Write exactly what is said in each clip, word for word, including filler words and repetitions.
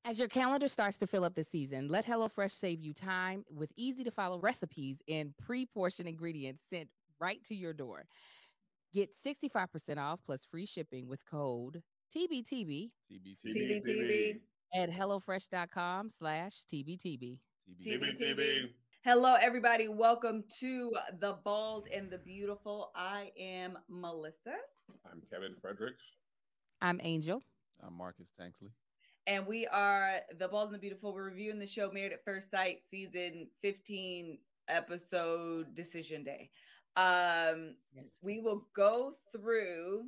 As your calendar starts to fill up this season, let HelloFresh save you time with easy to follow recipes and pre portioned ingredients sent right to your door. Get sixty-five percent off plus free shipping with code T B T B T B T B. T B T B. at HelloFresh.com slash TBTB. T B T B. Hello, everybody. Welcome to The Bald and the Beautiful. I am Melissa. I'm Kevin Fredericks. I'm Angel. I'm Marcus Tanksley. And we are The Bald and the Beautiful. We're reviewing the show Married at First Sight, season fifteen, episode Decision Day. Um, yes. We will go through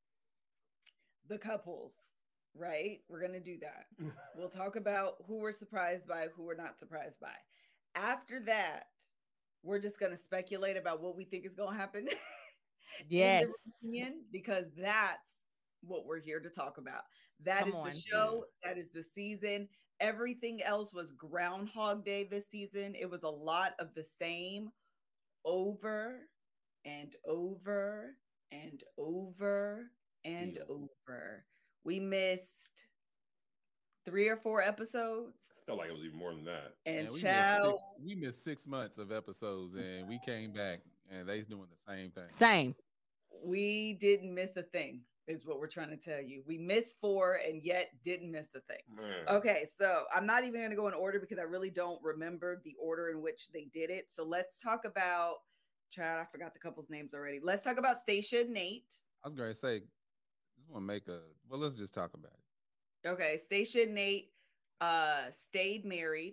the couples, right? We're going to do that. We'll talk about who we're surprised by, who we're not surprised by. After that, we're just going to speculate about what we think is going to happen. Yes. Reunion, because that's what we're here to talk about. That Come is on. the show. That is the season. Everything else was Groundhog Day this season. It was a lot of the same over and over and over and Still. over. We missed three or four episodes. I felt like it was even more than that. And Man, we, child, missed six, we missed six months of episodes, and we came back, and they's doing the same thing. Same. we didn't miss a thing, is what we're trying to tell you. We missed four and yet didn't miss a thing. Man. Okay, so I'm not even going to go in order because I really don't remember the order in which they did it. So let's talk about, child, I forgot the couple's names already. Let's talk about Stacia and Nate. I was going to say, just want to make a, well, let's just talk about it. Okay, Stacia and Nate uh, stayed married.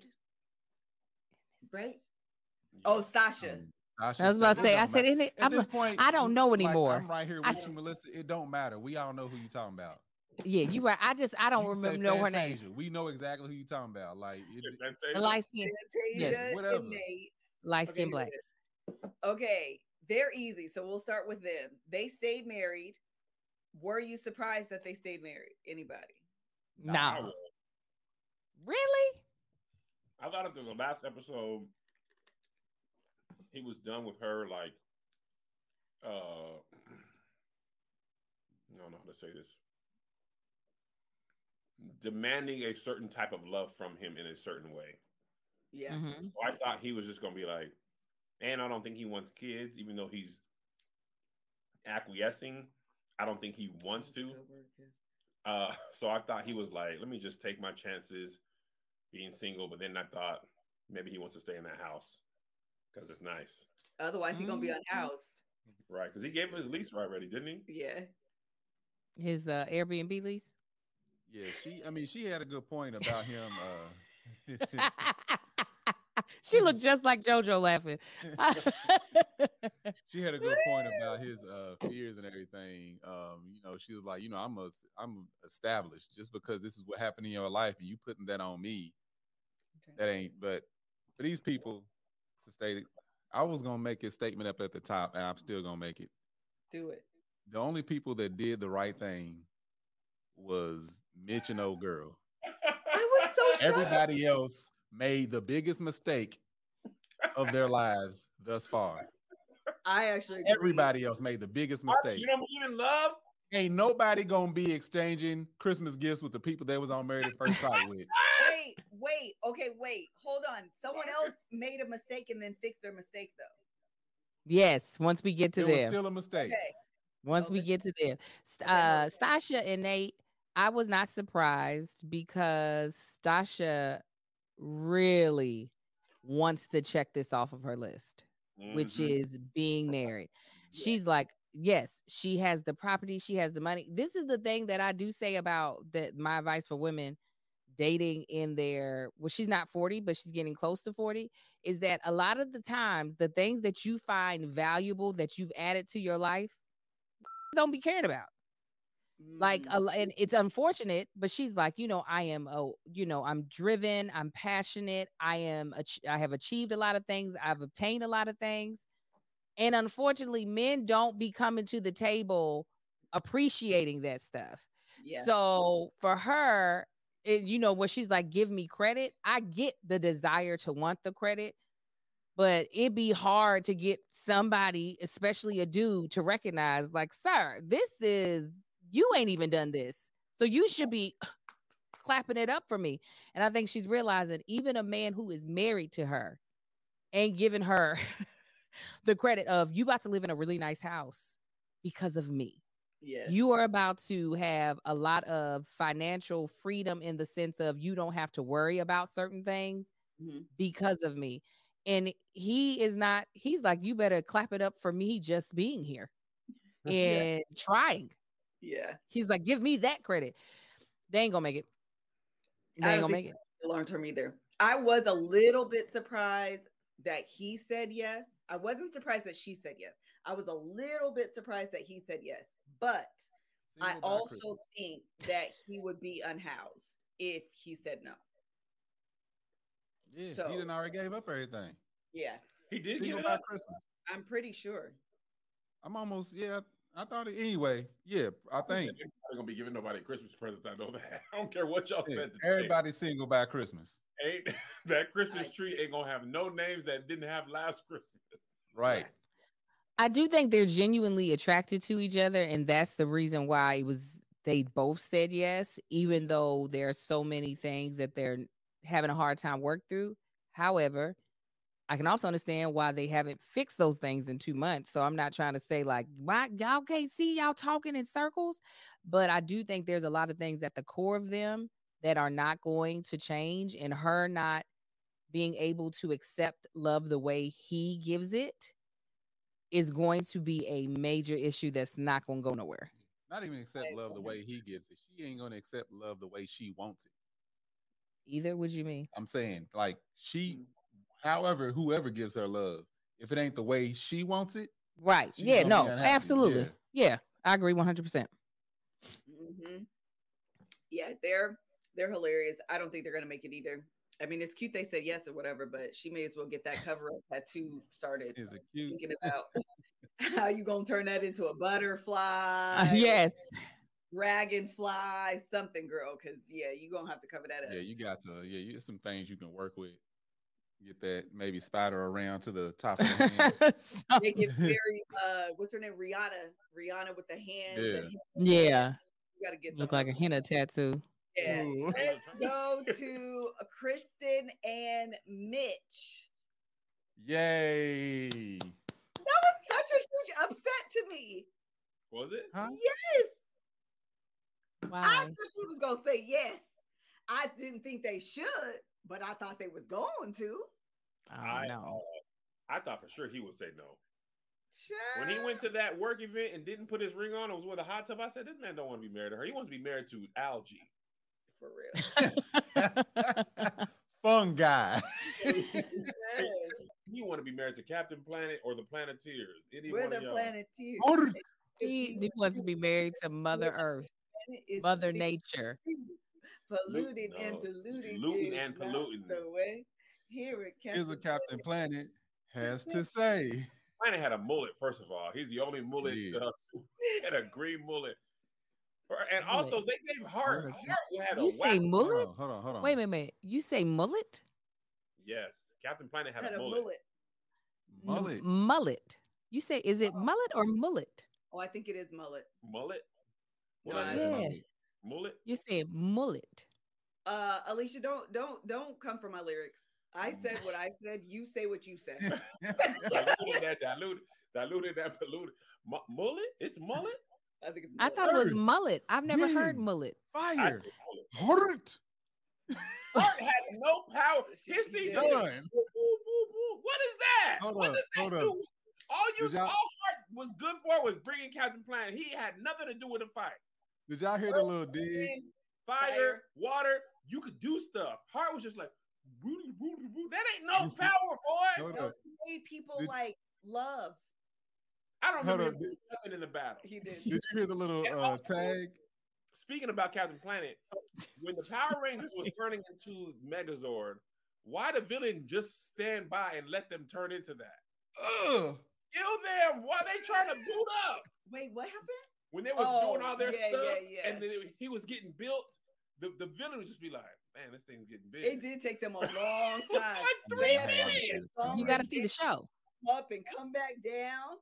Right? Oh, Stasha. Um, Tasha I was about to said, say, it I don't said, matter. it, At I'm, this point, I don't know like, anymore. I'm right here I- with you, Melissa. It don't matter. We all know who you talking about. Yeah, you right. I just, I don't You can say remember know her name. Fantasia. We know exactly who you talking about. Like, it, Shit, man, say The it. light skin, Fantasia Yes, whatever. and Nate. light skin Okay, blacks. Okay, they're easy. So we'll start with them. They stayed married. Were you surprised that they stayed married? Anybody? No. I was. Really? I thought after the last episode, he was done with her, like, uh, I don't know how to say this. Demanding a certain type of love from him in a certain way. Yeah. Mhm. So I thought he was just going to be like, and I don't think he wants kids, even though he's acquiescing. I don't think he wants to. Uh, so I thought he was like, let me just take my chances being single. But then I thought maybe he wants to stay in that house because it's nice. Otherwise, he's gonna be Mhm. unhoused. Right. Because he gave him his lease already, didn't he? Yeah. His uh, Airbnb lease. yeah, she, I mean, she had a good point about him. Uh, She looked just like JoJo laughing. she had a good point about his uh fears and everything. Um, you know, she was like, you know, I'm a, I'm established. Just because this is what happened in your life, and you putting that on me, that ain't. But for these people to stay, I was gonna make a statement up at the top, and I'm still gonna make it. Do it. The only people that did the right thing was Mitch and old girl. I was so shocked. Everybody else made the biggest mistake of their lives thus far. I actually agree. Everybody else made the biggest Mark, mistake. you don't believe in love? Ain't nobody gonna be exchanging Christmas gifts with the people they was on Married at First Sight with. Wait, wait. Okay, wait. Hold on. Someone else made a mistake and then fixed their mistake, though. Yes, once we get to It was them. still a mistake. Okay. Once we Okay. get to them. St- Uh, Stasha and Nate, I was not surprised because Stasha really wants to check this off of her list, which Mhm. is being married. She's like, yes, she has the property, she has the money. This is the thing that I do say about that. My advice for women dating in their, well, she's not forty, but she's getting close to forty, is that a lot of the times the things that you find valuable that you've added to your life don't be cared about. Like, Mm. a, lo- and it's unfortunate, but she's like, you know, I am, oh, you know, I'm driven, I'm passionate, I am, ach- I have achieved a lot of things, I've obtained a lot of things, and unfortunately, men don't be coming to the table appreciating that stuff. Yeah. So for her, it, you know, where she's like, give me credit. I get the desire to want the credit, but it'd be hard to get somebody, especially a dude, to recognize, like, sir, this is, you ain't even done this. So you should be clapping it up for me. And I think she's realizing even a man who is married to her ain't giving her the credit of, you about to live in a really nice house because of me. Yes. You are about to have a lot of financial freedom in the sense of you don't have to worry about certain things mm-hmm. because of me. And he is not, he's like, you better clap it up for me just being here and yeah. trying. Yeah. He's like, give me that credit. They ain't gonna make it. They ain't gonna make it. Long term either. I was a little bit surprised that he said yes. I wasn't surprised that she said yes. I was a little bit surprised that he said yes. But Single I also Christmas. think that he would be unhoused if he said no. Yeah, so, he didn't already gave up everything. Yeah. He did Single give by up. Christmas. I'm pretty sure. I'm almost, yeah, I thought it anyway. Yeah, I think. They're not going to be giving nobody Christmas presents. I know that. I don't care what y'all yeah, said. Everybody's single by Christmas. Ain't that Christmas tree ain't going to have no names that didn't have last Christmas. Right. I do think they're genuinely attracted to each other, and that's the reason why it was they both said yes, even though there are so many things that they're having a hard time work through. However, I can also understand why they haven't fixed those things in two months. So I'm not trying to say like, why y'all can't see y'all talking in circles, but I do think there's a lot of things at the core of them that are not going to change, and her not being able to accept love the way he gives it is going to be a major issue that's not going to go nowhere. Not even accept love the way he gives it. She ain't going to accept love the way she wants it. Either, what you mean? I'm saying, like, she, however, whoever gives her love, if it ain't the way she wants it. Right. Yeah, no, absolutely. Yeah. yeah, I agree one hundred percent. Mm-hmm. Yeah, they're, they're hilarious. I don't think they're going to make it either. I mean, it's cute they said yes or whatever, but she may as well get that cover-up tattoo started. Is it cute? Thinking about how you gonna turn that into a butterfly. Uh, yes. Dragonfly, something, girl, because, yeah, you're going to have to cover that up. Yeah, you got to. Yeah, you, some things you can work with. Get that maybe spider around to the top of the hand. Make it very, uh, what's her name? Rihanna. Rihanna with the hand. Yeah. The hand. Yeah. You got to get Look like a henna tattoo. Yeah. Ooh. Let's go to Kristen and Mitch. Yay. That was such a huge upset to me. Was it? Huh? Yes. Wow. I thought he was going to say yes. I didn't think they should, but I thought they was going to. I know. Uh, I thought for sure he would say no. Sure. When he went to that work event and didn't put his ring on, it was with a hot tub. I said, this man don't want to be married to her. He wants to be married to algae. For real. Fungi. You want to be married to Captain Planet or the Planeteers. Any We're one the of y'all. Planeteers. He, he wants to be married to Mother Earth, Mother Nature. Polluting no. and diluting. Looting and polluting. The way. Here it Here's what Captain Planet has to say. Planet had a mullet, first of all. He's the only mullet. Yeah. Uh, he had a green mullet. And also, they gave Hart. Hart had a You say mullet? Hold on, hold on, hold on. Wait a minute, minute. You say mullet? Yes. Captain Planet had, had a, a mullet. mullet. Mullet. M- mullet. You say, is it mullet or mullet? Oh, I think it is mullet. Mullet? No, What I is yeah. mullet? Mullet? You say mullet. Uh, Alicia, don't don't don't come for my lyrics. I said what I said. You say what you said. diluted that, diluted, diluted that, polluted. M- mullet? It's mullet? I think it's I mullet. thought it was mullet. I've never Yeah. heard mullet. Fire. Hurt. Hart had no power. His She thing did. just Done. went, boo, boo, boo, boo. What is that? Hold what up, does that hold do? up. All you, Did all y'all- Hart was good for was bringing Captain Planet. He had nothing to do with the fight. Did y'all hear the little dig? Wind, Fire, Fire. water, you could do stuff. Hart was just like, boo, boo, boo, boo. That ain't no power, boy. Hold No, up. he made people Did- like love. I don't Hold remember up. him doing nothing in the battle. He did. Did you hear the little And uh, also- tag? Speaking about Captain Planet, when the Power Rangers was turning into Megazord, why the villain just stand by and let them turn into that? Ugh. Kill them while they trying to boot up. Wait, what happened? When they was Oh, doing all their yeah, stuff yeah, yeah. and then it- he was getting built, the, the villain would just be like, man, this thing's getting big. It did take them a long It was time. like three They had to minutes. get You got to see the show. up and come back down.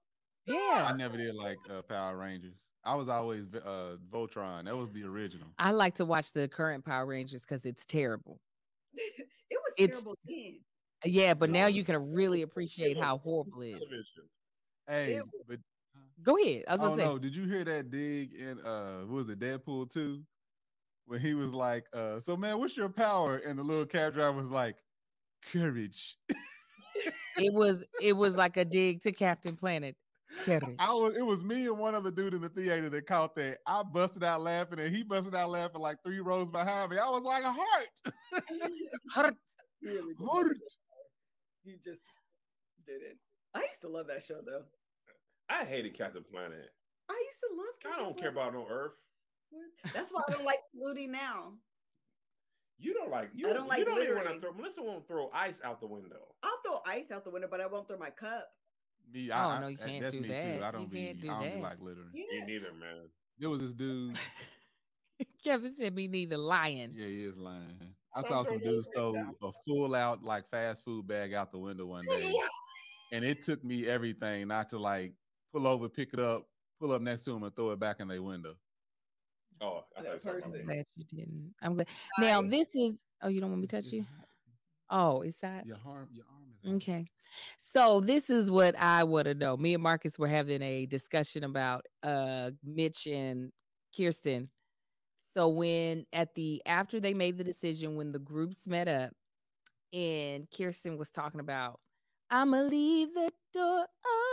Yeah. I never did like uh, Power Rangers. I was always uh, Voltron. That was the original. I like to watch the current Power Rangers because it's terrible. It was It's terrible then. yeah, but now No, you can really it appreciate was how horrible it is. television. Hey, It- but Go ahead. I was oh gonna say. no, did you hear that dig in uh what was it, Deadpool two? When he was like, uh, so man, what's your power? And the little cab driver was like, courage. It was it was like a dig to Captain Planet. Courage. I was it was me and one other dude in the theater that caught that. I busted out laughing and he busted out laughing like three rows behind me. I was like, a heart. Heart. He really did. Heart. He just did it. I used to love that show though. I hated Captain Planet. I used to love. I Captain don't care Planet. about no Earth. That's why I don't like Flutie now. You don't like you. I don't like you don't even littering. want to throw. Melissa won't throw ice out the window. I'll throw ice out the window, but I won't throw my cup. Me, Oh, I, no, you I, can't that's do me that. too. I don't You be can't do I don't that. be like littering. Yeah. Me neither, man. There was this dude. Kevin said me neither lying. Yeah, he is lying. I Don't saw throw some your dudes face throw out. a full out like fast food bag out the window one day. And it took me everything not to like pull over, pick it up, pull up next to them and throw it back in their window. Oh, I That thought you were talking person. about I'm me. glad you didn't. I'm glad. Now I- this is. Oh, you don't want me to touch you? Oh, it's that. Your arm, your arm is Okay. So this is what I want to know. Me and Marcus were having a discussion about uh Mitch and Kirsten. So when at the after they made the decision, when the groups met up and Kirsten was talking about, I'ma leave the door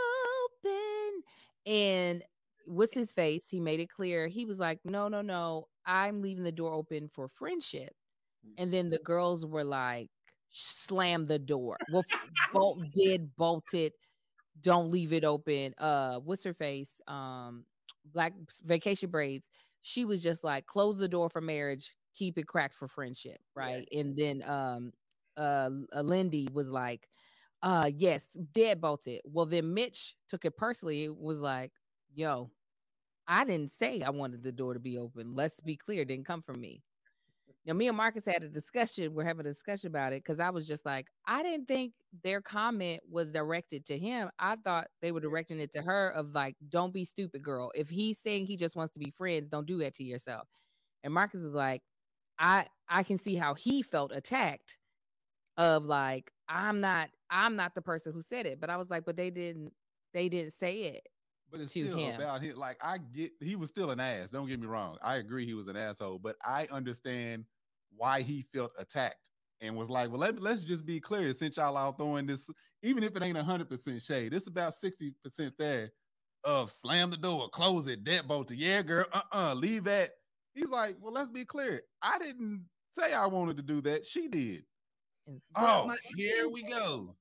open. And what's his face? He made it clear. He was like, no, no, no, I'm leaving the door open for friendship. And then the girls were like, slam the door. Well, bolt did bolt it. Don't leave it open. Uh, what's her face? Um, Black Vacation Braids. She was just like, close the door for marriage, keep it cracked for friendship, right? Yeah. And then um, uh, Lindy was like, uh, yes, dead bolted. Well, then Mitch took it personally. It was like, yo, I didn't say I wanted the door to be open. Let's be clear, it didn't come from me. Now, me and Marcus had a discussion. We're having a discussion about it because I was just like, I didn't think their comment was directed to him. I thought they were directing it to her of like, don't be stupid, girl. If he's saying he just wants to be friends, don't do that to yourself. And Marcus was like, I I can see how he felt attacked of like, I'm not, I'm not the person who said it. But I was like, but they didn't, they didn't say it. But it's to still him. about him. Like I get, he was still an ass. Don't get me wrong. I agree he was an asshole, but I understand why he felt attacked and was like, well, let, let's just be clear. Since y'all out throwing this, even if it ain't one hundred percent shade, it's about sixty percent there of slam the door, close it, deadbolt it. Yeah, girl, uh-uh, leave that. He's like, well, let's be clear. I didn't say I wanted to do that. She did. Oh, my- here we go.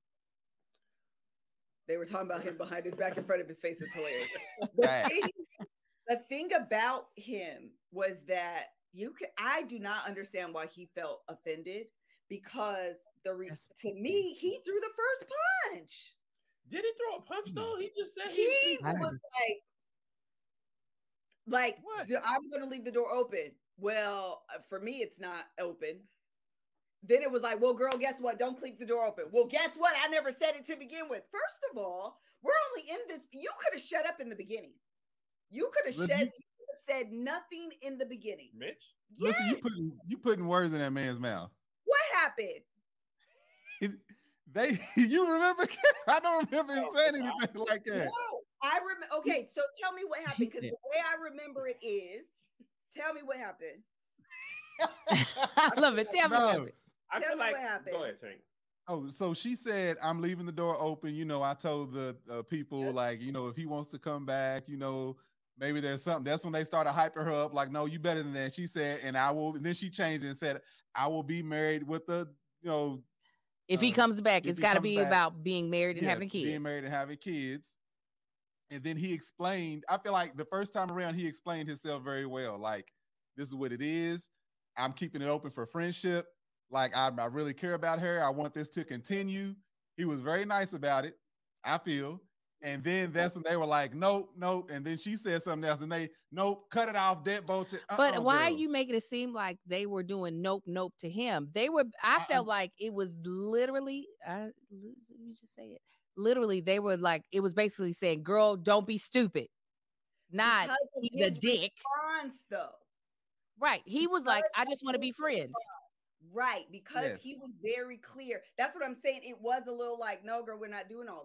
They were talking about him behind his back, in front of his face. Is hilarious. The thing, the thing about him was that you can. I do not understand why he felt offended because the re, to me he threw the first punch. Did he throw a punch though? He just said He he, was like, like What? I'm going to leave the door open. Well, for me, it's not open. Then it was like, well, girl, guess what? Don't keep the door open. Well, guess what? I never said it to begin with. First of all, we're only in this. You could have shut up in the beginning. You could have Listen, said, you- you could have said nothing in the beginning. Mitch. Listen, you Yes. putting you putting words in that man's mouth. What happened? They, you remember? I don't remember him saying anything like that. No, I remember. Okay, so tell me what happened because the way I remember it is, tell me what happened. I love it. Tell me No. what happened. I Tell feel me like. what happened. Go ahead, Tank. Oh, so she said, I'm leaving the door open. You know, I told the uh, people, Yep. like, you know, if he wants to come back, you know, maybe there's something. That's when they started hyping her up, like, no, you better than that. She said, and I will, and then she changed it and said, I will be married with the, you know, If he Uh, comes back, if it's he got to comes be back, about being married and yeah, having kids. being married and having kids. And then he explained, I feel like the first time around, he explained himself very well. Like, this is what it is. I'm keeping it open for friendship. Like, I, I really care about her. I want this to continue. He was very nice about it, I feel. And then that's when they were like, nope, nope. And then she said something else, and they, nope, cut it off, deadbolt it. But Uh-uh, why are girl. you making it seem like they were doing nope, nope to him? They were, I I- felt like it was literally, I, let me just say it. literally they were like, it was basically saying, girl, don't be stupid. Not he's a dick. Response, though. Right. He was because like, I just want to be friends. Right. Because yes. he was very clear. That's what I'm saying. It was a little like, no, girl, we're not doing all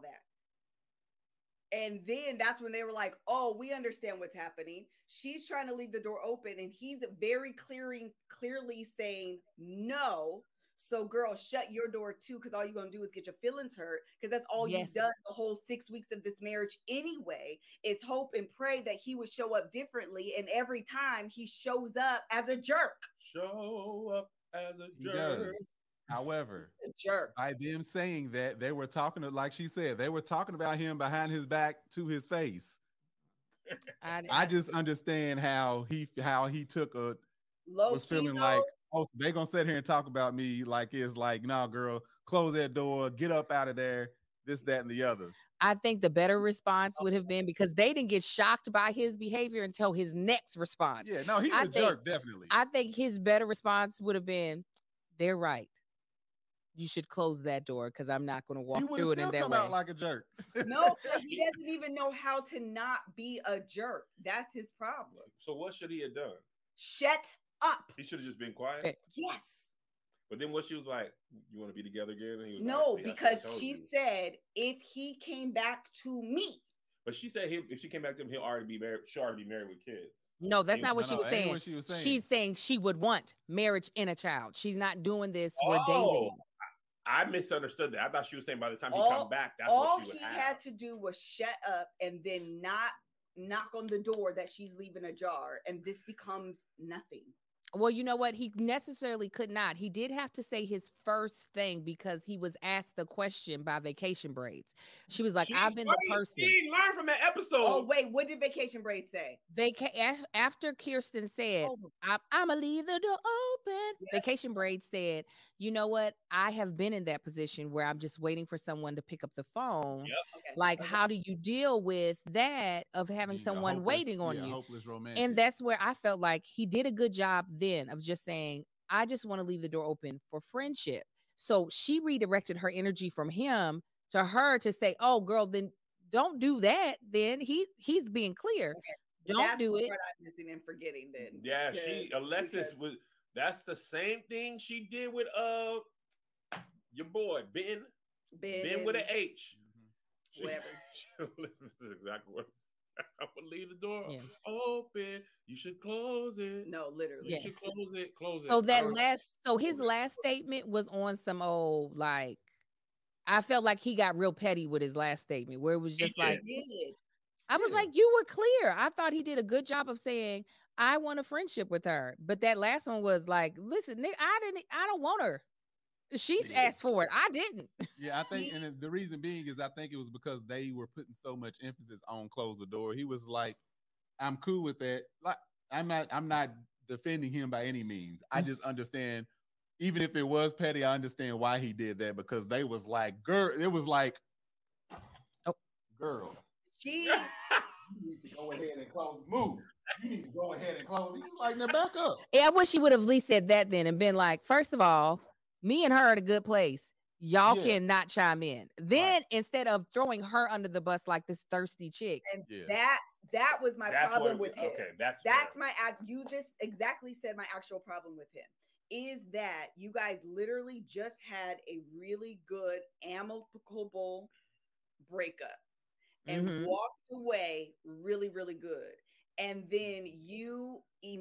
that. And then that's when they were like, oh, we understand what's happening. She's trying to leave the door open. And he's very clearing, clearly saying no. So, girl, shut your door too, because all you're going to do is get your feelings hurt, because that's all yes. you've done the whole six weeks of this marriage anyway, is hope and pray that he would show up differently. And every time he shows up as a jerk. Show up as a he jerk. Does. However, a jerk. By them saying that, they were talking to, like she said, they were talking about him behind his back to his face. I, I just understand how he how he took a Low was feeling though. like, oh, so they're gonna sit here and talk about me like it's like, nah, girl, close that door, get up out of there, this, that, and the other. I think the better response would have been, because they didn't get shocked by his behavior until his next response. Yeah, no, he's I a think, jerk, definitely. I think his better response would have been, they're right. You should close that door, because I'm not going to walk through it in that come way. Out like a jerk. No, he doesn't even know how to not be a jerk. That's his problem. So what should he have done? Shut up. He should have just been quiet. Okay. Yes. But then what she was like, you want to be together again? And he was no, like, because she you. said if he came back to me. But she said he, if she came back to him, he'll already be married. She'll already be married with kids. No, that's he, not what, no, she, was no, what she was saying. She's saying she would want marriage and a child. She's not doing this. Oh, we're dating. I misunderstood that. I thought she was saying by the time he all, come back, that's all what she would he have. had to do was shut up and then not knock on the door that she's leaving ajar, and this becomes nothing. Well, you know what? He necessarily could not. He did have to say his first thing, because he was asked the question by Vacation Braids. She was like, she I've been the person. She learned from that episode. Oh, wait. What did Vacation Braids say? Vaca- after Kirsten said, oh. I'm, I'm going to leave the door open. Yeah. Vacation Braids said, you know what? I have been in that position where I'm just waiting for someone to pick up the phone. Yep. Okay. Like, okay. how do you deal with that of having yeah, someone hopeless, waiting on yeah, you? Hopeless romantic. And that's where I felt like he did a good job then of just saying, I just want to leave the door open for friendship. So she redirected her energy from him to her to say, oh, girl, then don't do that. Then he he's being clear. Okay. Don't that's do it. What I'm missing and forgetting then. Yeah, she Alexis because... was that's the same thing she did with uh your boy Ben. Ben, Ben with an H. She, whatever. She, listen, this is exactly what I would leave the door yeah. open. You should close it. No, literally. You yes. should close it. Close it. So that last, so his last statement was on some old, like, I felt like he got real petty with his last statement, where it was just he like, did. I was yeah. like, you were clear. I thought he did a good job of saying, I want a friendship with her. But that last one was like, listen, Nick, I didn't, I don't want her. She's yeah. asked for it. I didn't. Yeah, I think, and the reason being is I think it was because they were putting so much emphasis on close the door. He was like, I'm cool with that. Like, I'm not, I'm not defending him by any means. I just understand, even if it was petty, I understand why he did that, because they was like, girl, it was like, oh, girl. She you need to go ahead and close. Move. You need to go ahead and close. He's like, now back up. Yeah, I wish he would have at least said that then and been like, first of all, me and her are at a good place. Y'all yeah. cannot chime in. Then right. instead of throwing her under the bus like this thirsty chick. And yeah. that's that was my that's problem what, with him. Okay, that's that's fair. my act. You just exactly said my actual problem with him is that you guys literally just had a really good amicable breakup and mm-hmm. walked away really, really good. And then you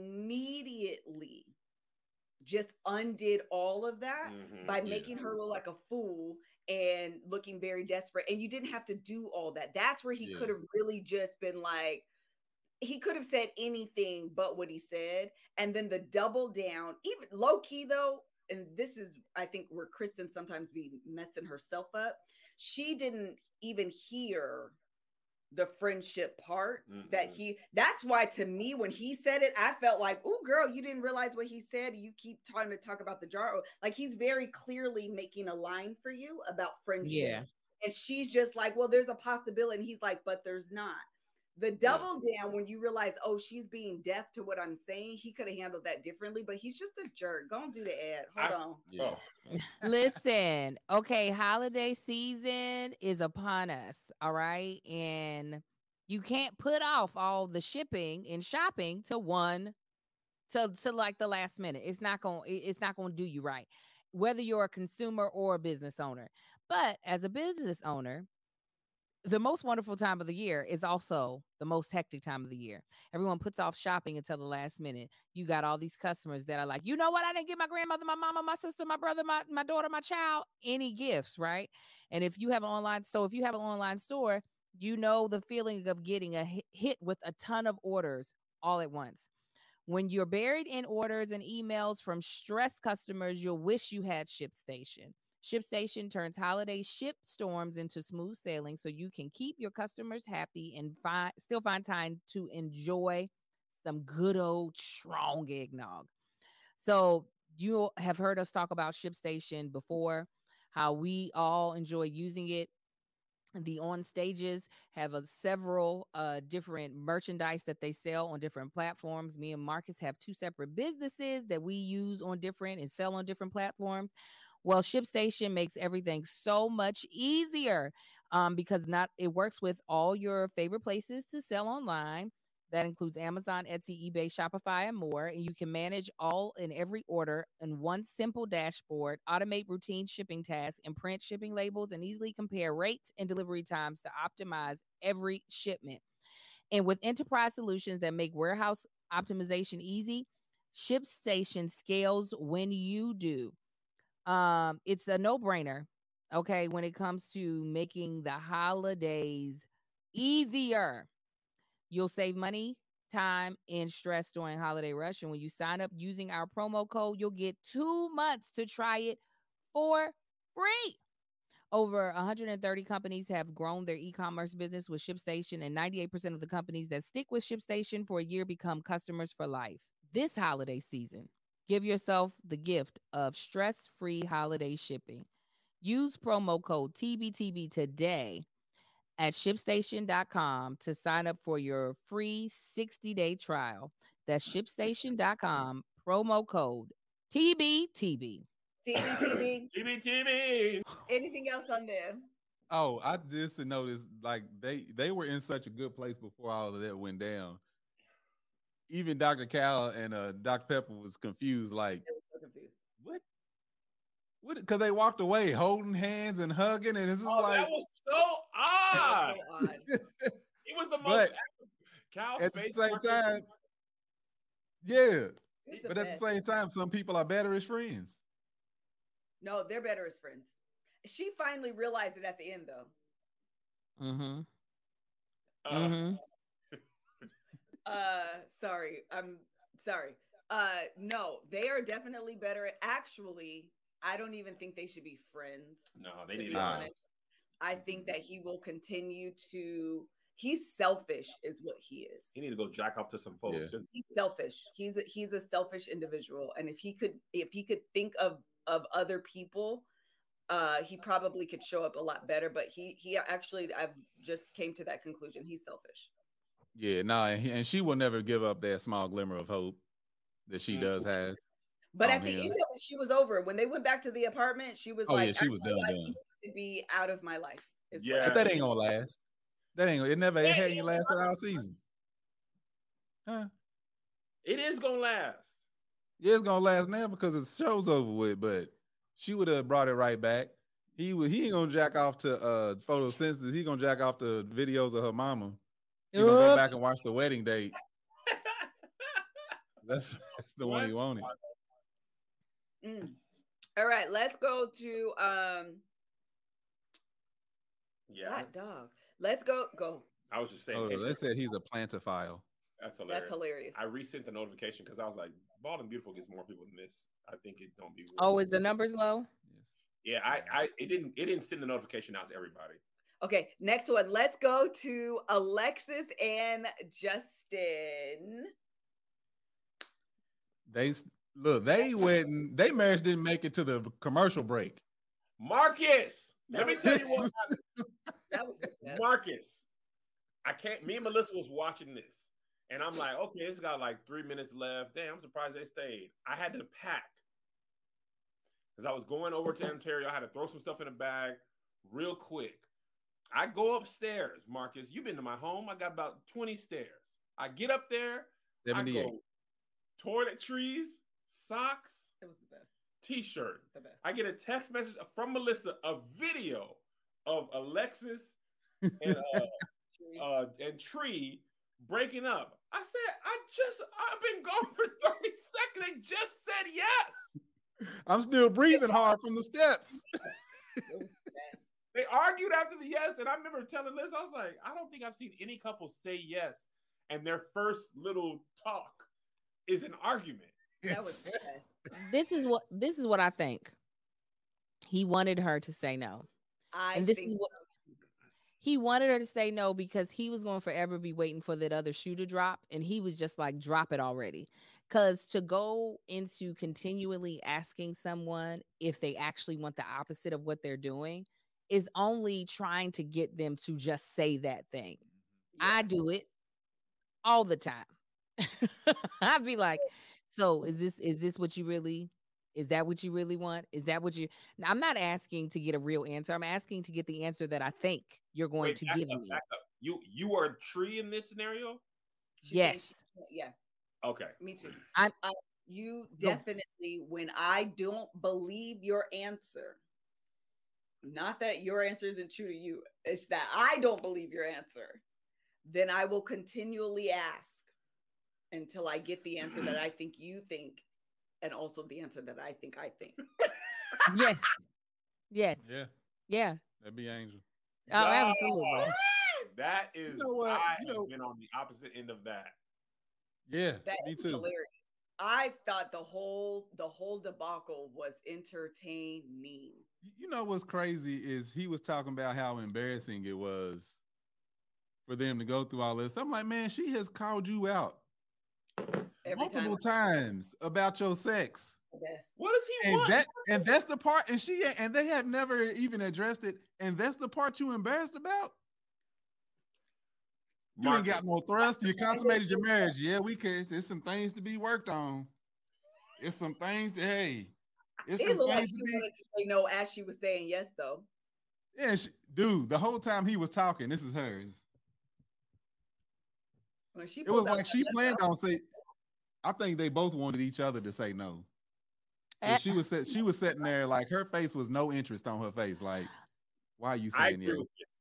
immediately just undid all of that mm-hmm, by making yeah. her look like a fool and looking very desperate. And you didn't have to do all that. That's where he yeah. could have really just been like, he could have said anything but what he said. And then the double down, even low key though, and this is, I think, where Kristen sometimes be messing herself up. She didn't even hear the friendship part mm-hmm. that he, that's why to me, when he said it, I felt like, oh girl, you didn't realize what he said. You keep trying to talk about the jar. Like he's very clearly making a line for you about friendship. Yeah. And she's just like, well, there's a possibility. And he's like, but there's not. The double yeah. down when you realize, oh, she's being deaf to what I'm saying. He could have handled that differently, but he's just a jerk. Go and do the ad. Hold I, on. Yeah. Oh. Listen, okay, holiday season is upon us, all right? And you can't put off all the shipping and shopping to one to to like the last minute. It's not going it's not going to do you right, whether you're a consumer or a business owner. But as a business owner, the most wonderful time of the year is also the most hectic time of the year. Everyone puts off shopping until the last minute. You got all these customers that are like, you know what? I didn't get my grandmother, my mama, my sister, my brother, my, my daughter, my child, any gifts, right? And if you have an online, so if you have an online store, you know the feeling of getting a hit with a ton of orders all at once. When you're buried in orders and emails from stressed customers, you'll wish you had ShipStation. ShipStation turns holiday ship storms into smooth sailing so you can keep your customers happy and find, still find time to enjoy some good old strong eggnog. So you have heard us talk about ShipStation before, how we all enjoy using it. The on stages have a, several uh, different merchandise that they sell on different platforms. Me and Marcus have two separate businesses that we use on different and sell on different platforms. Well, ShipStation makes everything so much easier um, because not it works with all your favorite places to sell online. That includes Amazon, Etsy, eBay, Shopify, and more. And you can manage all and every order in one simple dashboard, automate routine shipping tasks, and print shipping labels, and easily compare rates and delivery times to optimize every shipment. And with enterprise solutions that make warehouse optimization easy, ShipStation scales when you do. Um, it's a no-brainer, okay, when it comes to making the holidays easier. You'll save money, time, and stress during holiday rush. And when you sign up using our promo code, you'll get two months to try it for free. Over one hundred thirty companies have grown their e-commerce business with ShipStation, and ninety-eight percent of the companies that stick with ShipStation for a year become customers for life. This holiday season, give yourself the gift of stress-free holiday shipping. Use promo code T B T B today at ShipStation dot com to sign up for your free sixty-day trial. That's ShipStation dot com, promo code T B T B. T B T B. T B T B. Anything else on there? Oh, I just noticed like they they were in such a good place before all of that went down. Even Doctor Cal and uh, Doctor Pepper was confused. Like, They were so confused. What? What? Because they walked away holding hands and hugging, and it's just oh, like that was so odd. That was so odd. It was the most. But Cal's at the face same market- time, yeah. It's the But at best. the same time, some people are better as friends. No, they're better as friends. She finally realized it at the end, though. Mm-hmm. Uh, Mm-hmm. Uh, sorry. I'm sorry. Uh, no, they are definitely better. Actually, I don't even think they should be friends. No, they to need be to. honest. I think that he will continue to. He's selfish, is what he is. He need to go jack off to some folks. Yeah. He's selfish. He's a, he's a selfish individual, and if he could, if he could think of of other people, uh, he probably could show up a lot better. But he he actually, I've just came to that conclusion. He's selfish. Yeah, no, and, he, and she will never give up that small glimmer of hope that she does have. But on at the him. end of it, she was over. When they went back to the apartment, she was Oh, like, yeah, she was "Actually, done, I done. need you to be out of my life." is what Yeah. I But that think. ain't gonna last. That ain't. It never. It Yeah, hadn't yeah. lasted all season. Huh? It is gonna last. Yeah, it's gonna last now because the show's over with. But she would have brought it right back. He would. He ain't gonna jack off to uh photosynthesis. He gonna jack off to videos of her mama. He gonna go Oop. back and watch the wedding date. That's that's the one he wanted. Mm. All right, let's go to um Yeah, hot dog. Let's go go. I was just saying. Oh, hey, they said he's a plantophile. that's hilarious. That's hilarious. I resent the notification because I was like, Bald and Beautiful gets more people than this. I think it don't be. Weird. Oh, is the numbers low? yeah. I, I, it didn't, it didn't send the notification out to everybody. Okay, next one. Let's go to Alexis and Justin. They look. They went. They marriage didn't make it to the commercial break. Marcus, let me was- tell you what happened. That was the best. Marcus, I can't. Me and Melissa was watching this, and I'm like, okay, it's got like three minutes left. Damn, I'm surprised they stayed. I had to pack. because I was going over to Ontario. I had to throw some stuff in a bag real quick. I go upstairs, Marcus. You've been to my home. I got about twenty stairs. I get up there. I go toiletries, socks. It was the best. T-shirt. The best. I get a text message from Melissa, a video of Alexis and uh, uh, and Tree breaking up. I said, I just, I've been gone for thirty seconds and just said yes. I'm still breathing hard from the steps. They argued after the yes, and I remember telling Liz, I was like, I don't think I've seen any couple say yes, and their first little talk is an argument. That was bad. This is what this is what I think. He wanted her to say no. I and this think is what so. He wanted her to say no because he was going to forever be waiting for that other shoe to drop, and he was just like, drop it already. Because to go into continually asking someone if they actually want the opposite of what they're doing is only trying to get them to just say that thing. Yeah. I do it all the time. I'd be like, so is this is this what you really, is that what you really want? Is that what you, I'm not asking to get a real answer. I'm asking to get the answer that I think you're going Wait, to give up, me. You you are a Tree in this scenario? She's yes. She, yeah. Okay. Me too. I'm, uh, you definitely, when I don't believe your answer, not that your answer isn't true to you, it's that I don't believe your answer, then I will continually ask until I get the answer that I think you think, and also the answer that I think I think. Yes. Yes. Yeah. Yeah. That'd be Angel. Oh, absolutely. That is, you know what? I you know, have been on the opposite end of that. Yeah, that me is too. Hilarious. I thought the whole the whole debacle was entertaining. You know what's crazy is he was talking about how embarrassing it was for them to go through all this. I'm like, man, she has called you out Every multiple time. times about your sex. Yes. What does he and want? That, and that's the part, and she and they have never even addressed it. And that's the part you embarrassed about. You Marcus. ain't got no thrust. You consummated your marriage. Yeah, we could. There's some things to be worked on. It's some things to, hey, it's it some things like to she be. wanted to say no as she was saying yes, though. Yeah, she, dude, the whole time he was talking, this is hers. When she it was like she planned on say, I think they both wanted each other to say no. Uh, she was she was sitting there like her face was no interest on her face. Like, why are you saying yes?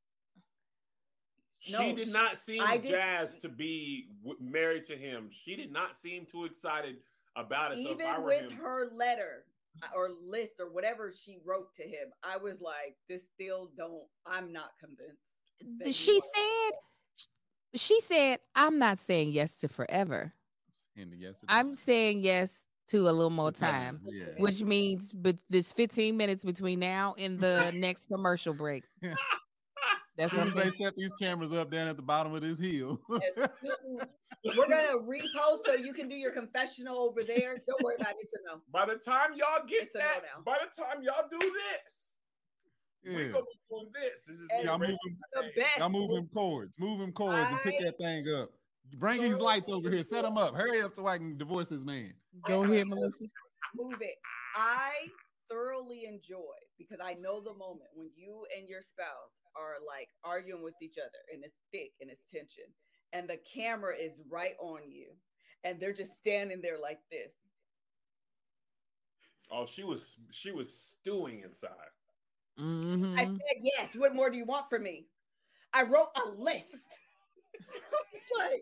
She no, did not seem I Jazz did. to be w- married to him. She did not seem too excited about it. Even so if I were with him, her letter or list or whatever she wrote to him, I was like, this still don't, I'm not convinced. She said, she said, I'm not saying yes to forever. Yes to I'm saying yes to a little more time, yeah. which means but this fifteen minutes between now and the next commercial break. That's what they set these cameras up down at the bottom of this hill. Yes. We're gonna repost so you can do your confessional over there. Don't worry about it. It's a no. By the time y'all get it's that, no by the time y'all do this, yeah. we're gonna be doing this. This is y'all moving, y'all moving cords, moving cords, I, and pick that thing up. Bring these lights over here. Set them up. Hurry up so I can divorce this man. Go ahead, Melissa. Move it. I thoroughly enjoy because I know the moment when you and your spouse are like arguing with each other and it's thick and it's tension and the camera is right on you and they're just standing there like this. Oh, she was she was stewing inside. Mm-hmm. I said yes. What more do you want from me? I wrote a list. Like,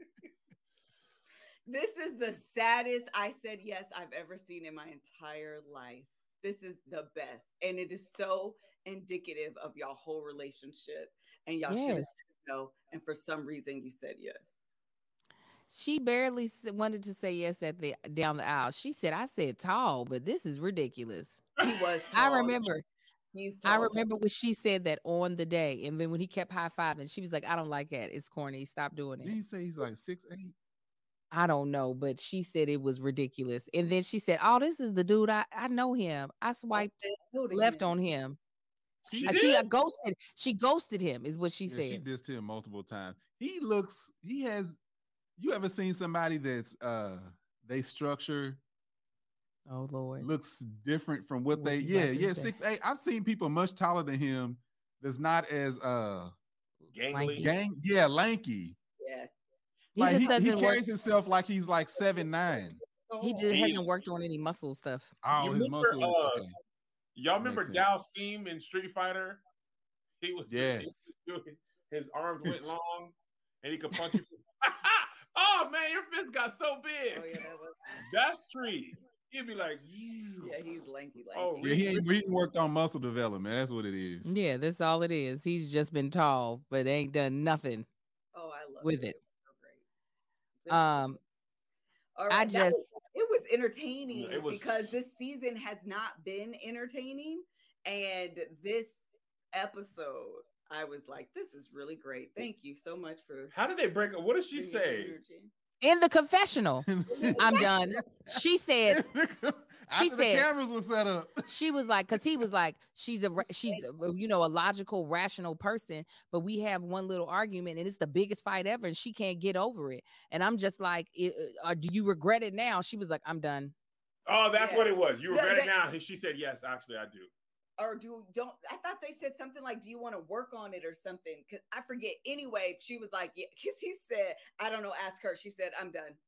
this is the saddest I said yes I've ever seen in my entire life. This is the best. And it is so indicative of y'all whole relationship. And y'all yes. should have said no. And for some reason you said yes. She barely wanted to say yes at the down the aisle. She said, I said tall, but this is ridiculous. He was tall. I remember. He's tall, I remember tall. when she said that on the day. And then when he kept high-fiving, she was like, I don't like that. It's corny. Stop doing it. Did he say he's like six eight? I don't know, but she said it was ridiculous. And then she said, oh, this is the dude. I, I know him. I swiped I left him. on him. She, she uh, ghosted. She ghosted him is what she yeah, said. She dissed him multiple times. He looks, he has, you ever seen somebody that's, uh, they structure Oh Lord. Looks different from what, What they you yeah, about to yeah, say? six eight. I've seen people much taller than him that's not as uh Gangly. gang yeah, lanky. Yeah. He Like just he, he doesn't work. carries himself like he's like seven nine. He just He- hasn't worked on any muscle stuff. Oh, You his remember, muscle. uh, Okay. Y'all remember Makes sense. Gal Seam in Street Fighter? He was Yes. he was- his arms went long and he could punch you. Oh man, your fist got so big. Oh yeah, that was. That's Tree. He'd be like, Yeah, he's lanky, lanky. Oh, Yeah, he ain't, he ain't worked on muscle development. That's what it is. Yeah, that's all it is. He's just been tall, but ain't done nothing Oh, I love with it. it. It was so great. Um, All I right, that just- was- it was entertaining It was- because this season has not been entertaining, and this episode, I was like, "This is really great. Thank you so much for." how did they break up? What did she bringing the say? energy." in the confessional, I'm done. She said, After she the said- cameras were set up. she was like, because he was like, she's a, ra- she's, a, you know, a logical, rational person, but we have one little argument and it's the biggest fight ever, and she can't get over it. And I'm just like, "I- uh, do you regret it now? She was like, I'm done. Oh, that's Yeah. what it was. You No, regret it they- now? And she said, yes, actually, I do. Or do don't I thought they said something like, "Do you want to work on it or something?" Because I forget. Anyway, she was like, "Yeah," because he said, "I don't know." Ask her. She said, "I'm done.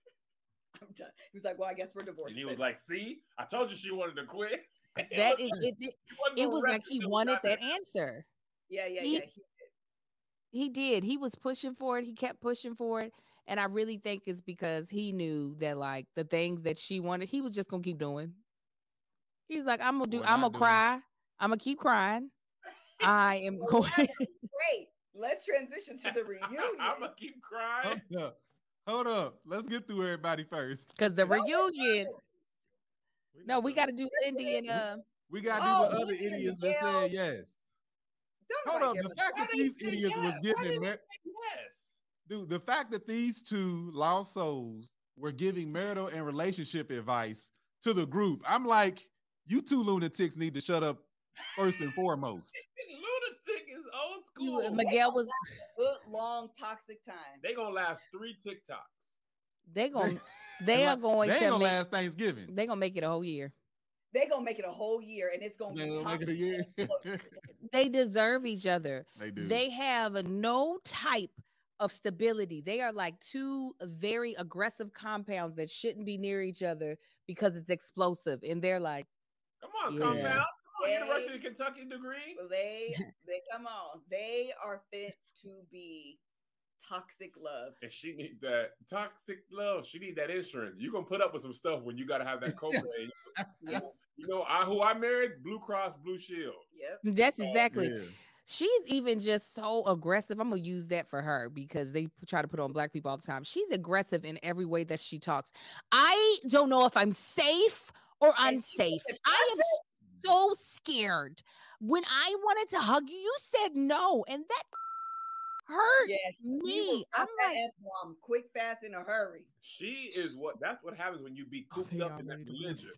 I'm done." He was like, "Well, I guess we're divorced." And he was then." like, see, I told you she wanted to quit. That is, it, it, wasn't it gonna was rest like he until we wanted got that there. answer. "Yeah, yeah, he- yeah." He, He did. He was pushing for it. He kept pushing for it. And I really think it's because he knew that, like, the things that she wanted, he was just going to keep doing. He's like, I'm going to do, We're I'm not going to doing- cry. I'm going to keep crying. I am going. Great. Let's transition to the reunion. I'm gonna keep crying. Hold up. Hold up. Let's get through everybody first. Because the No, reunion. No, we got to to. do Lindy and, uh, We got to Oh, do the other Lindy and idiots that Miguel. said yes. Don't Hold nobody up. give The a fact that these idiots was giving mar- yes. dude, the fact that these two lost souls were giving marital and relationship advice to the group, I'm like, you two lunatics need to shut up first and foremost. Lunatic is old you- school. Miguel was, good, long, toxic time. They gonna last three TikToks. they going, they are going They ain't to gonna make, last Thanksgiving. they going to make it a whole year. They gonna make it a whole year, and it's gonna They be gonna make it a toxic year. and explosive. They deserve each other. They do. They have no type of stability. They are like two very aggressive compounds that shouldn't be near each other because it's explosive. And they're like, Come on, Yeah. compounds. Come on, They- University of Kentucky degree. They, they come on. They are fit to be toxic love. And she need that toxic love. She need that insurance. You gonna put up with some stuff when you gotta have that Cobra. Yep. You know, I who I married, Blue Cross Blue Shield. Yep. that's exactly. Yeah. She's even just so aggressive. I'm gonna use that for her because they p- try to put on black people all the time. She's aggressive in every way that she talks. I don't know if I'm safe or And she unsafe. was I am so scared. When I wanted to hug you, you said no, and that hurt Yeah, she me. will I'm drop that like, F-bomb quick, fast, in a hurry. She is what that's what happens when you be Oh, cooped they up in that already religion. divorced.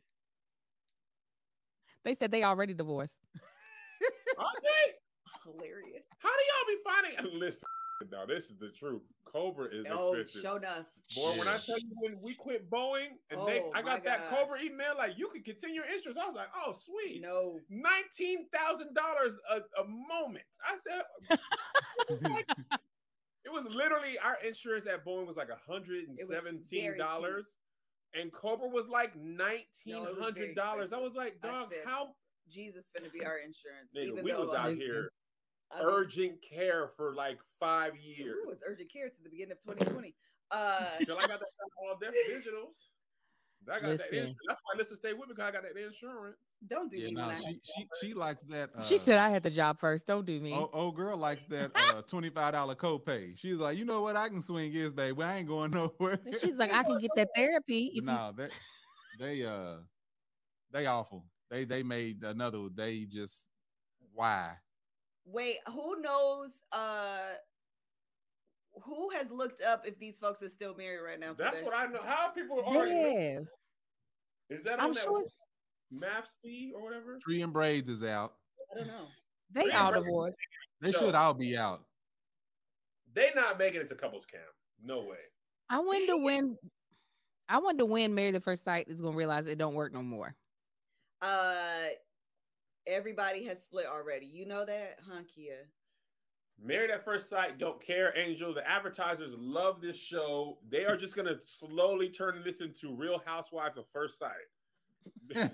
They said they already divorced. Aren't they? Hilarious. How do y'all be finding? Listen, now this is the truth. Cobra is Oh, expensive. show enough. Boy, when I Yeah. tell you when we quit Boeing and they, Oh, I got my that God. Cobra email like you can continue your insurance. I was like, oh sweet, No. nineteen thousand dollars a a moment. I said it was literally our insurance at Boeing was like a hundred and It was seventeen very dollars, and Cobra was like nineteen No, it was hundred very dollars. I expensive. was like, I dog, said, how Jesus finna be our insurance. nigga, even we though was uh, out Listen. here I mean, urgent care for like five years It was urgent care to the beginning of twenty twenty. Uh, until I got that all deaf digitals. I got that Listen. insurance. That's why Listen stay with me because I got that insurance. don't do Yeah, me no, when I she she she likes that. Uh, She said I had the job first. Don't do me. old, old girl likes that uh, twenty-five dollar copay. She's like, you know what? I can swing his, baby. I ain't going nowhere. And she's like, I can get that therapy. If you no, they they uh they awful. They they made another. They just why? wait. Who knows? Uh, who has looked up if these folks are still married right now? That's today? what I know. How people are arguing. Yeah. Is that on I'm that sure Math C or whatever? Tree and Braids is out. I don't know. they Yeah, all right. divorced. They So- should all be out. They not making it to couples camp. No way. I wonder when I wonder when Married at First Sight is gonna realize it don't work no more. Uh, everybody has split already. You know that, huh, Kia? Married at First Sight don't care, Angel. The advertisers love this show. They are just gonna slowly turn this into Real Housewives of First Sight.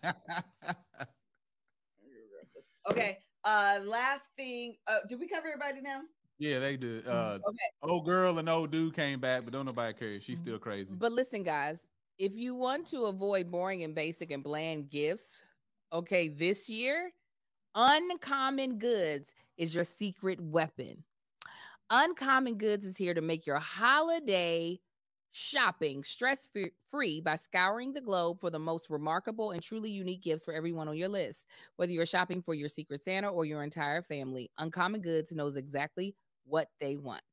Okay. Uh, last thing. Uh, did we cover everybody now? Yeah, they did. Uh, okay. Old girl and old dude came back, but don't nobody care. She's still crazy. But listen, guys, if you want to avoid boring and basic and bland gifts, okay, this year, Uncommon Goods is your secret weapon. Uncommon Goods is here to make your holiday shopping stress-free by scouring the globe for the most remarkable and truly unique gifts for everyone on your list. Whether you're shopping for your Secret Santa or your entire family, Uncommon Goods knows exactly what they want.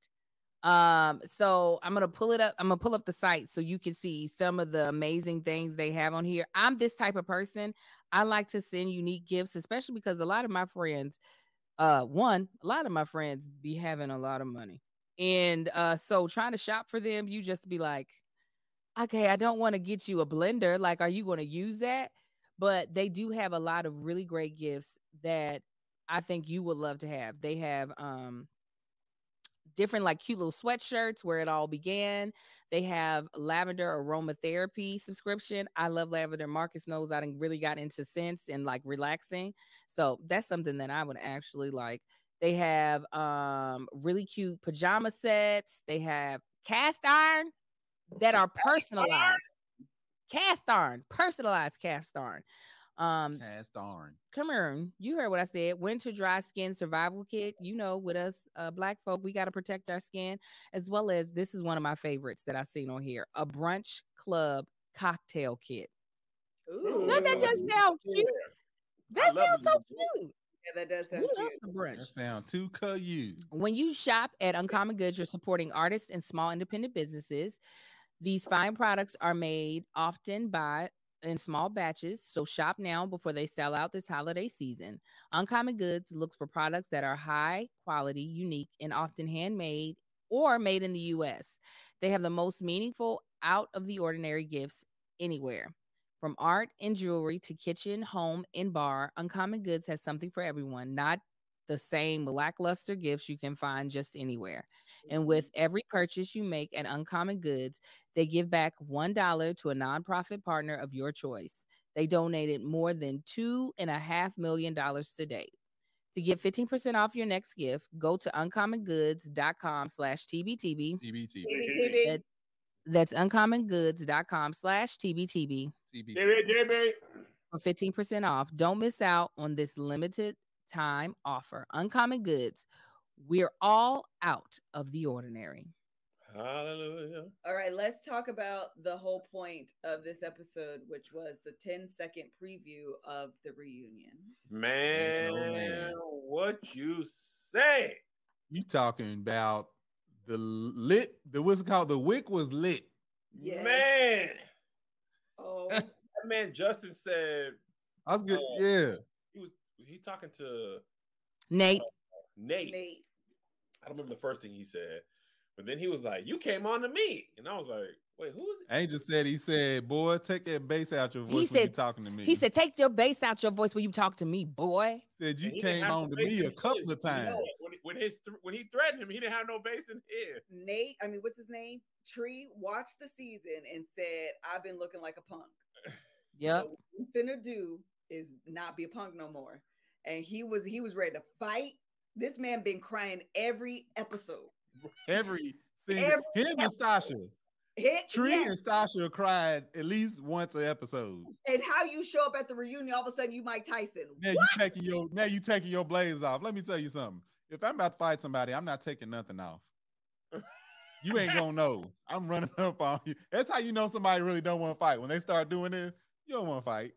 Um, so I'm gonna pull it up. I'm gonna pull up the site so you can see some of the amazing things they have on here. I'm this type of person. I like to send unique gifts, especially because a lot of my friends, uh, one, a lot of my friends be having a lot of money. And uh, so trying to shop for them, you just be like, okay, I don't want to get you a blender. Like, are you going to use that? But they do have a lot of really great gifts that I think you would love to have. They have um different like cute little sweatshirts where it all began. They have lavender aromatherapy subscription. I love lavender. Marcus knows I done really got into scents and like relaxing. So that's something that I would actually like. They have um really cute pajama sets. They have cast iron that are personalized. Cast iron, personalized cast iron. Um, Cast iron. Come here. You heard what I said. Winter dry skin survival kit. You know, with us uh, Black folk, we got to protect our skin, as well as this is one of my favorites that I've seen on here: a brunch club cocktail kit. Ooh. Doesn't that just sound cute? That sounds so cute. Yeah, that does sound we cute. love some brunch. That sound too cute. When you shop at Uncommon Goods, you're supporting artists and small independent businesses. These fine products are made often by in small batches, so shop now before they sell out this holiday season. Uncommon Goods looks for products that are high quality, unique, and often handmade or made in the U S. They have the most meaningful, out of the ordinary gifts anywhere. From art and jewelry to kitchen, home, and bar, Uncommon Goods has something for everyone, not the same lackluster gifts you can find just anywhere. And with every purchase you make at Uncommon Goods, they give back one dollar to a nonprofit partner of your choice. They donated more than two and a half million dollars to date. To get fifteen percent off your next gift, go to uncommongoods.com slash TBTB. TBTB. That, that's uncommongoods.com slash TBTB. TBTB. For fifteen percent off. Don't miss out on this limited time offer. Uncommon Goods. We're all out of the ordinary. Hallelujah. All right, let's talk about the whole point of this episode, which was the ten second preview of the reunion. Man, oh, man. What you say? You talking about the lit, the what's it called? The wick was lit. Yes. Man. Oh, that man Justin said I was good. uh, yeah. He was he talking to Nate. Uh, Nate. Nate. I don't remember the first thing he said, but then he was like, "You came on to me," and I was like, "Wait, who is it?" Angel said, "He said, boy, take that bass out your voice He when said- you talking to me." He said, take your bass out your voice when you talk to me, boy. "Said you And he came didn't have on no to bass me in a couple his. of times." You know, when, when his when he threatened him, he didn't have no bass in his. Nate, I mean, what's his name? Tree watched the season and said, I've been looking like a punk. Yep. So what we finna do is not be a punk no more. And he was he was ready to fight. This man been crying every episode. Every season, Every him and Stasha, Hit, Tree yes. and Stasha cried at least once an episode. And how you show up at the reunion, all of a sudden you Mike Tyson. Now What? you taking your now you taking your blades off. Let me tell you something. If I'm about to fight somebody, I'm not taking nothing off. You ain't gonna know. I'm running up on you. That's how you know somebody really don't want to fight. When they start doing this, you don't want to fight.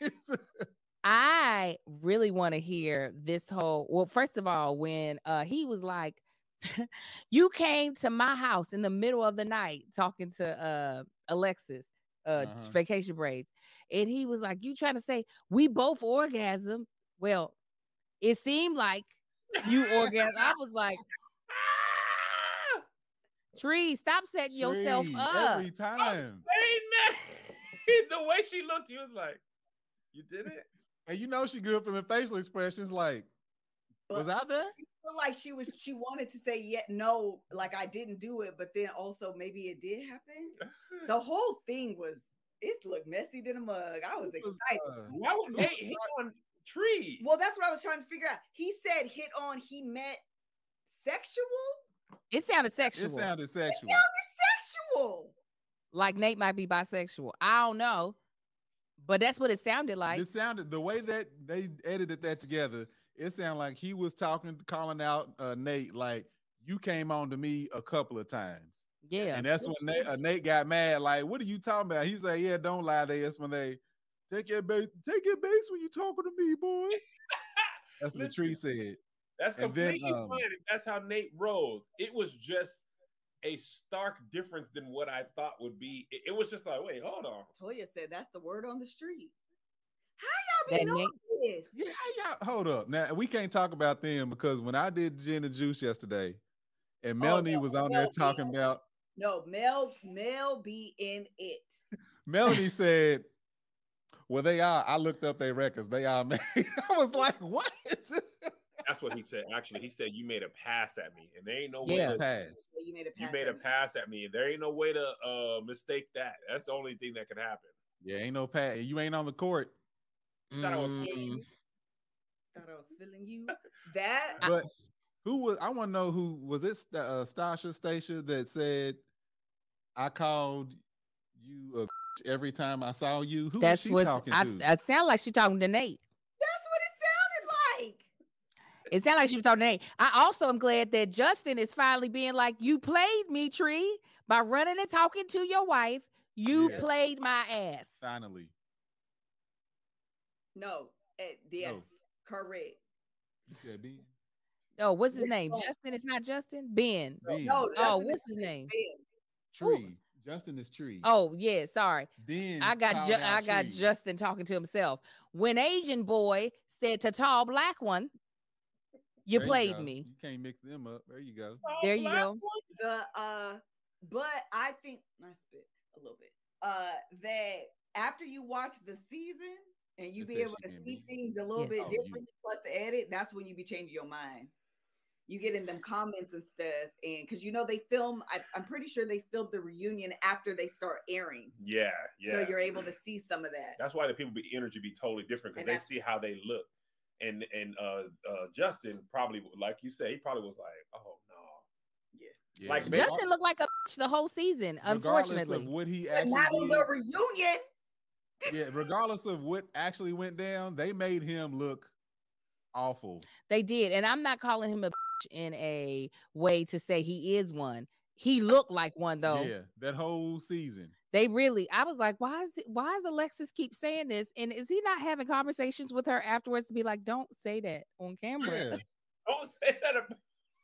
I really want to hear this whole, well, first of all, when uh he was like, you came to my house in the middle of the night talking to uh Alexis, uh Uh-huh. Vacation Braids, and he was like, you trying to say we both orgasm? Well, it seemed like you orgasm. I was like, Tree, stop setting Tree, yourself up. Every time. I'm saying that. The way she looked, he was like, you did it? And you know she good for the facial expressions. Like, But was I there? She felt like she was. She wanted to say yet no, like I didn't do it, but then also maybe it did happen. The whole thing was. It looked messy than a mug. I was excited. Uh, Why would Nate hit on Tree? Well, that's what I was trying to figure out. He said hit on. He meant sexual. It sounded sexual. It sounded sexual. It sounded sexual. Like Nate might be bisexual. I don't know, but that's what it sounded like. It sounded the way that they edited that together. It sounded like he was talking, calling out uh, Nate, like you came on to me a couple of times. Yeah, and that's when Nate, uh, Nate got mad. Like, what are you talking about? He said, "Yeah, don't lie to us when they take your base, take your base when you talking to me, boy." That's what Tree said. That's And completely then, um, fine. If that's how Nate rolls. It was just a stark difference than what I thought would be. It, it was just like, wait, hold on. Toya said that's the word on the street. How y'all be That knowing Nate- this? Yeah, how y'all hold up. Now we can't talk about them because when I did Gin and Juice yesterday, and Melanie no, was on Mel there talking be- about. No, Mel, Mel be in it. Melanie said, "Well, they are." I looked up their records. They are married. I was like, "What?" That's what he said. Actually, he said you made a pass at me, and there ain't no Yeah. way to Pass. You made a pass. you made a at me. pass at me, and there ain't no way to uh mistake that. That's the only thing that can happen. Yeah, ain't no pass. You ain't on the court. You thought I was Mm. feeling Thought I was feeling you. That But who was? I want to know who was it? St- uh, Stasha Stacia that said, "I called you a every time I saw you." Who That's was she what talking I, to? I sound like she talking to Nate. that's what it sounded like. It sounded like she was talking to Nate. I also am glad that Justin is finally being like, "You played me, Tree, by running and talking to your wife. You Yes. played my ass." Finally, No, eh, yes, No. correct. you said Ben. Oh, what's his Which name? one? Justin. It's not Justin. Ben. Ben. No, Oh, Justin what's is his name? Ben. Tree. Justin is Tree. Oh, yeah. Sorry. Ben. I got called ju- out I got Tree. Justin talking to himself. When Asian boy said to tall black one, "You There played go. me." You can't mix them up. There you go. There you go. The uh, but I think I spit a little bit. Uh, that after you watch the season and you It be said able she to can see be. things a little Yeah. bit Oh, you- different, plus the edit, that's when you be changing your mind. You get in them comments and stuff, and because you know they film, I, I'm pretty sure they filmed the reunion after they start airing, Yeah, yeah. so you're able to see some of that. That's why the people be energy be totally different because And they that's- see how they look. And and uh, uh Justin probably, like you said, he probably was like, oh no. Yeah. Yeah. Like, They- Justin looked like a bitch the whole season, regardless unfortunately. of what he But actually not on did, the reunion. yeah, regardless of what actually went down, they made him look awful. They did. And I'm not calling him a bitch in a way to say he is one. He looked like one though. Yeah, that whole season. They really, I was like, why is it, why is Alexis keep saying this? And is he not having conversations with her afterwards to be like, don't say that on camera? Yeah. Don't say that. About,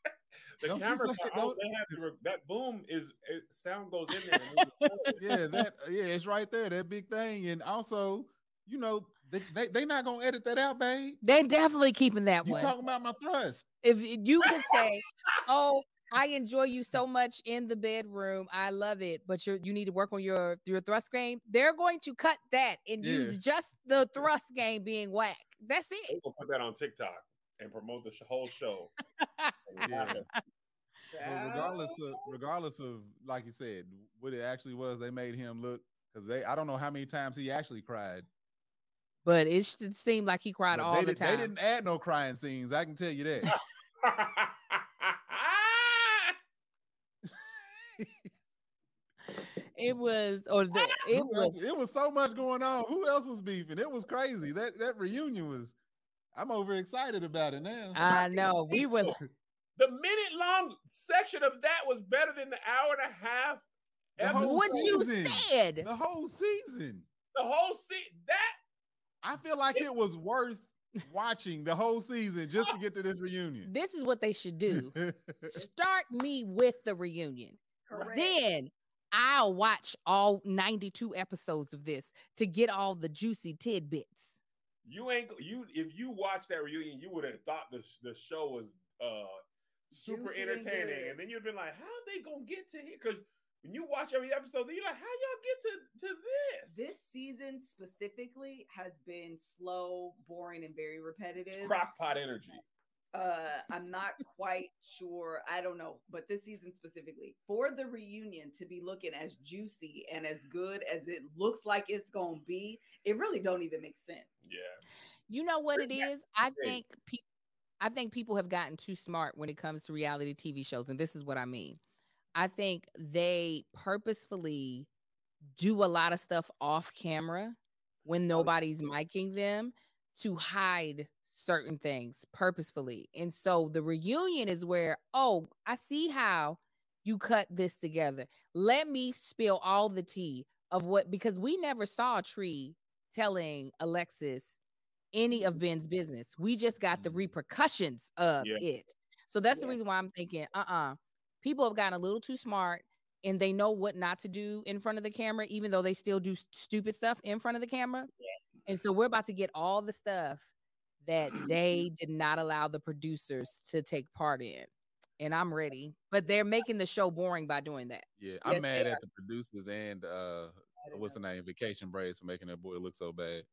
the Don't you camera, say- all don't- they have to, re- that boom is it, sound goes in there. And it records. Yeah, that yeah, it's right there, that big thing. And also, you know, they they, they not gonna edit that out, babe. They're definitely keeping that You one. talking about my thrust. If you can say, oh, I enjoy you so much in the bedroom, I love it, but you you need to work on your your thrust game. They're going to cut that and Yeah. use just the thrust game being whack. That's They it. will put that on TikTok and promote the sh- whole show. Yeah. But Child. regardless of regardless of like you said, what it actually was, they made him look because they I don't know how many times he actually cried. But it should seem like he cried But all they, the did, time. they didn't add no crying scenes. I can tell you that. It was, or the, it Who else- was. it was so much going on. Who else was beefing? It was crazy. That that reunion was. I'm overexcited about it now. I know we were. The minute long section of that was better than the hour and a half. The episode. whole What you season. said. The whole season. The whole season. That I feel like it was worth watching the whole season just to get to this reunion. This is what they should do. Start me with the reunion. Correct. Then I'll watch all ninety-two episodes of this to get all the juicy tidbits. you ain't you if you watched that reunion, you would have thought the the show was uh super Juicy entertaining. and, And, then you'd be like, how they gonna get to here? Because when you watch every episode, then you're like, how y'all get to, to this? This season specifically has been slow, boring, and very repetitive. It's crockpot energy. Uh, I'm not quite sure. I don't know, but this season specifically, for the reunion to be looking as juicy and as good as it looks like it's gonna be, it really don't even make sense. Yeah. You know what it is? I think people, I think people have gotten too smart when it comes to reality T V shows, and this is what I mean. I think they purposefully do a lot of stuff off camera when nobody's micing them to hide certain things purposefully. And so the reunion is where, oh, I see how you cut this together. Let me spill all the tea of what, because we never saw Tree telling Alexis any of Ben's business. We just got the repercussions of yeah. it. So that's yeah. the reason why I'm thinking, uh-uh, people have gotten a little too smart and they know what not to do in front of the camera, even though they still do stupid stuff in front of the camera. Yeah. And so we're about to get all the stuff that they did not allow the producers to take part in. And I'm ready. But they're making the show boring by doing that. Yeah, I'm yes, mad at the producers and uh what's know. the name? Vacation Braids for making that boy look so bad.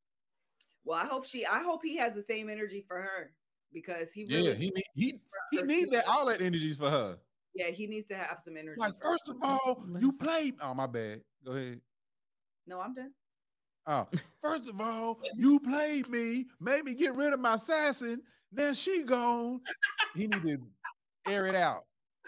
Well, I hope she I hope he has the same energy for her because he really Yeah, he need he he needs that all that energy for her. Yeah, he needs to have some energy. Like, first of all, you played. Oh, my bad. Go ahead. No, I'm done. Oh, first of all, you played me, made me get rid of my assassin. Now she gone. He need to air it out.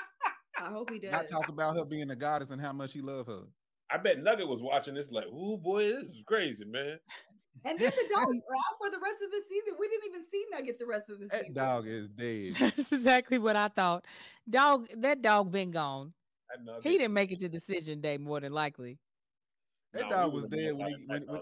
I hope he does. Not talk about her being a goddess and how much he loved her. I bet Nugget was watching this like, oh boy, this is crazy, man. And then the dog out for the rest of the season. We didn't even see Nugget the rest of the that season. That dog is dead. That's exactly what I thought. Dog, that dog been gone. He didn't make it to decision day more than likely. That no, dog was dead when, he, when, when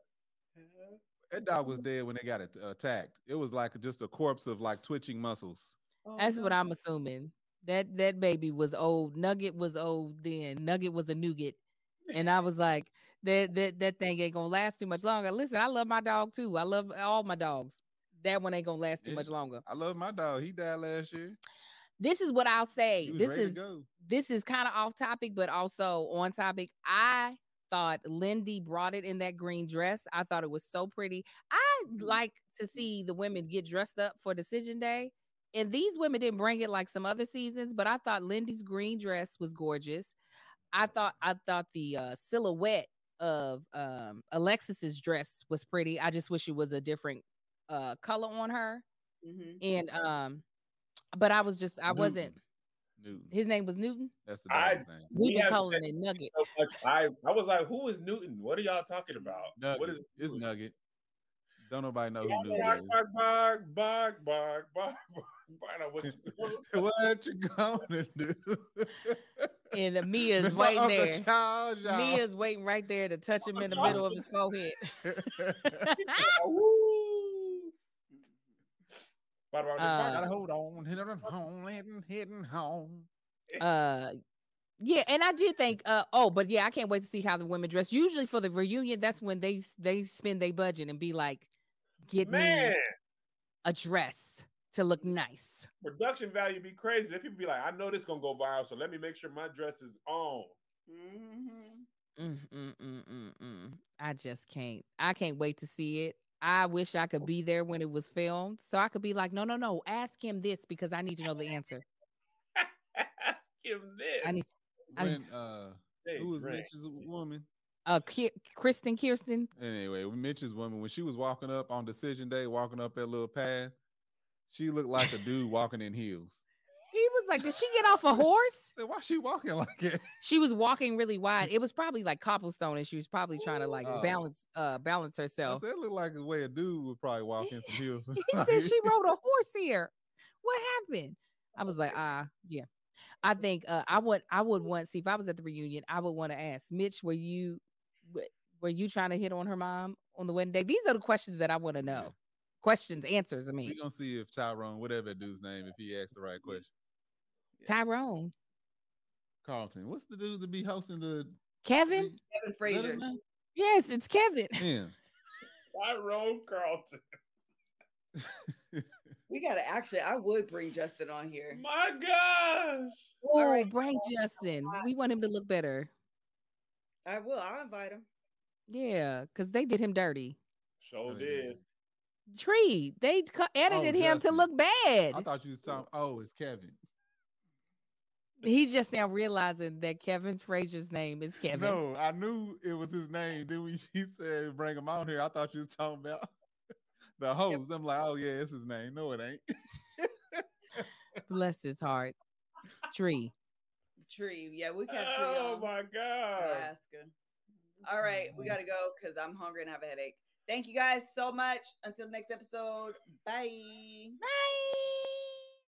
that dog was dead when they got it, uh, attacked. It was like just a corpse of like twitching muscles. Oh, That's no. what I'm assuming. That that baby was old. Nugget was old then. Nugget was a nougat. And I was like, that, that that thing ain't gonna last too much longer. Listen, I love my dog too. I love all my dogs. That one ain't gonna last too yeah, much longer. I love my dog. He died last year. This is what I'll say. This is this is kind of off topic, but also on topic. I thought Lindy brought it in that green dress. I thought it was so pretty. I like to see the women get dressed up for decision day. And these women didn't bring it like some other seasons, but I thought Lindy's green dress was gorgeous. I thought I thought the uh, silhouette of um, Alexis's dress was pretty. I just wish it was a different uh, color on her. Mm-hmm. And um, but I was just I Newton. wasn't. Newton. His name was Newton. That's the dog's name. We been calling it Nugget. So much. I I was like, who is Newton? What are y'all talking about? Nugget. What is it's Newton? Nugget? Don't nobody know bark, who Newton bark, is. Bark, bark, bark, bark, bark, bark. What you, what you gonna do? And Mia's waiting there. Child, Mia's waiting right there to touch him in the middle of his forehead. uh, hold on, heading home, heading home. Uh, yeah, and I do think, uh, oh, but yeah, I can't wait to see how the women dress. Usually for the reunion, that's when they they spend their budget and be like, "Get Man. me a dress to look nice." Production value be crazy. Then people be like, "I know this gonna go viral, so let me make sure my dress is on." Mm-hmm. Mm, mm, mm, mm, mm. I just can't. I can't wait to see it. I wish I could be there when it was filmed, so I could be like, "No, no, no, ask him this because I need to know the answer." Ask him this. I need. When uh, hey, who was Mitch's woman? Uh, Ki- Kristen Kirsten. Anyway, Mitch's woman, when she was walking up on decision day, walking up that little path, she looked like a dude walking in heels. He was like, "Did she get off a horse?" So why she walking like it? She was walking really wide. It was probably like cobblestone, and she was probably trying to like oh. balance, uh, balance herself. I said, it looked like the way a dude would probably walk in some heels. He said she rode a horse here. What happened? I was like, ah, uh, yeah. I think uh, I would I would want see if I was at the reunion, I would want to ask Mitch, were you were you trying to hit on her mom on the wedding day? These are the questions that I want to know. Yeah. Questions, answers. I mean, we're gonna see if Tyrone, whatever that dude's name, if he asks the right question. Tyrone Carlton. What's the dude to be hosting the Kevin? Kevin Frazier. Yes, it's Kevin. Yeah. Tyrone Carlton. We gotta actually. I would bring Justin on here. My gosh! Oh, right. Bring Justin. We want him to look better. I will. I'll invite him. Yeah, because they did him dirty. Sure oh, did. Tree. They cu- edited oh, him Justin. to look bad. I thought you was talking. Oh, it's Kevin. He's just now realizing that Kevin Frazier's name is Kevin. No, I knew it was his name. Then when she said bring him on here, I thought you was talking about the host. Yep. I'm like, oh yeah, it's his name. No, it ain't. Bless his heart. Tree. Tree. Yeah, we got Tree on. Oh my God. Alaska. All right, we gotta go because I'm hungry and have a headache. Thank you guys so much. Until next episode. Bye. Bye.